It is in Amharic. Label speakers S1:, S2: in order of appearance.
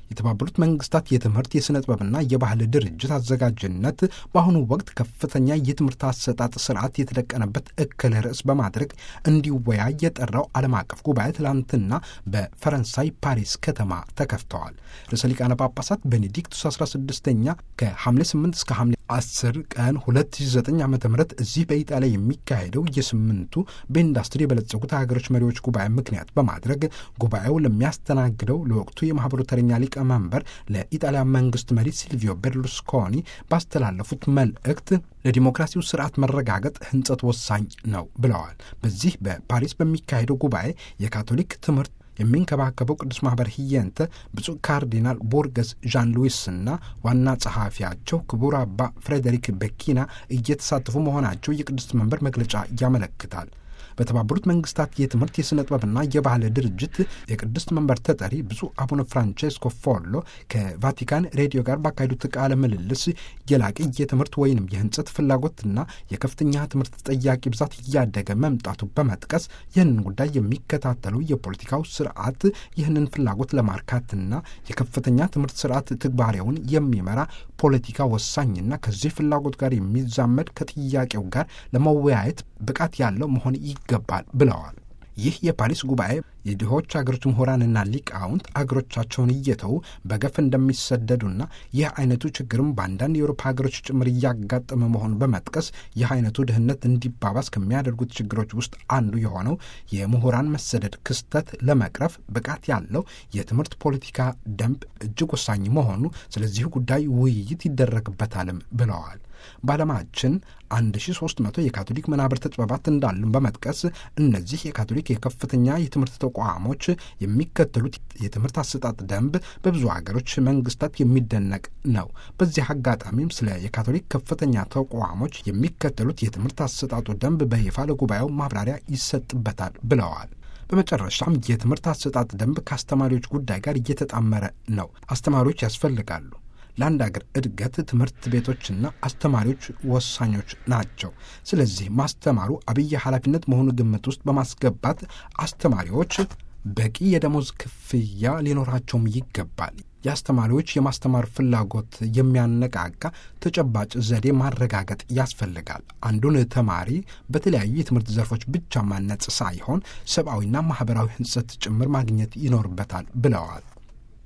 S1: የተባበሩት መንግስታት የትምህርት የሥነ ጥበብና የባህል ድርጅት አዘጋጅነት በአሁኑ ወቅት ከፍተኛ የትምህርት አሰጣጥ ስርዓት የተደቀነበት እክል ርዕስ በማድረግ እንዲወያይ የጠራው ዓለም አቀፍ ጉባኤ ትላንትና በፈረንሳይ ፓሪስ ከተማ ተከፍተዋል። ርዕሰ ሊቃነ ጳጳሳት ቤኔዲክቱስ 16ኛ ከሐምሌ 8 እስከ ሐምሌ 10 ቀን 2009 ዓ.ም እዚህ በኢጣሊያ የሚካሄደው የስምንቱ በኢንዱስትሪ የበለጸጉት ሀገሮች መሪዎች ጉባኤ ምክንያት በማድረግ ጉባኤው ለሚያስተናግደው ለወቅቱ የማህበሩ ተረኛ ሊቀመንበር ለኢጣሊያ መንግስት መሪ ሲልቪዮ ቤርሉስኮኒ ባስተላለፉት መልእክት ለዲሞክራሲው ስርዓት መረጋገጥ ህንጸት ወሳኝ ነው ብለዋል። በዚህ በፓሪስ በሚካሄደው ጉባኤ የካቶሊክ ትምህርት የሚንከባከበው ቅዱስ ማህበር ህየንተ ብፁዕ ካርዲናል ቦርገስ ዣን ሉዊስና ዋና ጸሐፊያቸው ክቡር አባ ፍሬዴሪክ ቤኪና እየተሳተፉ መሆናቸው የቅዱስ መንበር መግለጫ ያመለክታል። በተባበሩት መንግስታት የትምህርት የሥነ ጥበብና የባህል ድርጅት የቅድስት መንበር ተጠሪ ብፁዕ አቡነ ፍራንቼስኮ ፎሎ ከቫቲካን ሬዲዮ ጋር ባካሄዱት ቃለ ምልልስ የላቀ የትምህርት ወይንም የህንጸት ፍላጎትና የከፍተኛ ትምህርት ተጠያቂ ብዛት እያደገ መምጣቱ በመጥቀስ ይህንን ጉዳይ የሚከታተሉ የፖለቲካው ስርዓት ይህንን ፍላጎት ለማርካትና የከፍተኛ ትምህርት ስርዓት ትግባሬውን የሚመራ ፖለቲካ ወሳኝና ከዚህ ፍላጎት ጋር የሚዛመድ ከጥያቄው ጋር ለመወያየት ብቃት ያለው መሆን ይገባል ብለዋል። ይህ የፓሪስ ጉባኤ የድሆች አገሮች ምሁራንና ሊቃውንት አገሮቻቸውን እየተው በገፍ እንደሚሰደዱና ይህ አይነቱ ችግርም በአንዳንድ የአውሮፓ ሀገሮች ጭምር እያጋጠመ መሆኑን በመጥቀስ ይህ አይነቱ ድህነት እንዲባባስ ከሚያደርጉት ችግሮች ውስጥ አንዱ የሆነው የምሁራን መሰደድ ክስተት ለመቅረፍ ብቃት ያለው የትምህርት ፖለቲካ ደንብ እጅግ ወሳኝ መሆኑ ስለዚህ ጉዳይ ውይይት ይደረግበታልም ብለዋል። በዓለማችን 1300 የካቶሊክ መናብርተ ጥበባት እንዳሉን በመጥቀስ እነዚህ የካቶሊክ የከፍተኛ የትምህርት ተቋሞች የሚከተሉት የትምህርት አሰጣጥ ደንብ በብዙ ሀገሮች መንግስታት የሚደነቅ ነው። በዚህ አጋጣሚም ስለ የካቶሊክ ከፍተኛ ተቋሞች የሚከተሉት የትምህርት አሰጣጡ ደንብ በይፋ ለጉባኤው ማብራሪያ ይሰጥበታል ብለዋል። በመጨረሻም የትምህርት አሰጣጥ ደንብ ከአስተማሪዎች ጉዳይ ጋር እየተጣመረ ነው። አስተማሪዎች ያስፈልጋሉ። ለአንድ አገር እድገት ትምህርት ቤቶችና አስተማሪዎች ወሳኞች ናቸው። ስለዚህ ማስተማሩ አብይ ኃላፊነት መሆኑ ግምት ውስጥ በማስገባት አስተማሪዎች በቂ የደሞዝ ክፍያ ሊኖራቸውም ይገባል። የአስተማሪዎች የማስተማር ፍላጎት የሚያነቃቃ ተጨባጭ ዘዴ ማረጋገጥ ያስፈልጋል። አንዱን ተማሪ በተለያዩ የትምህርት ዘርፎች ብቻ ማነጽ ሳይሆን ሰብአዊና ማህበራዊ ህንጸት ጭምር ማግኘት ይኖርበታል ብለዋል።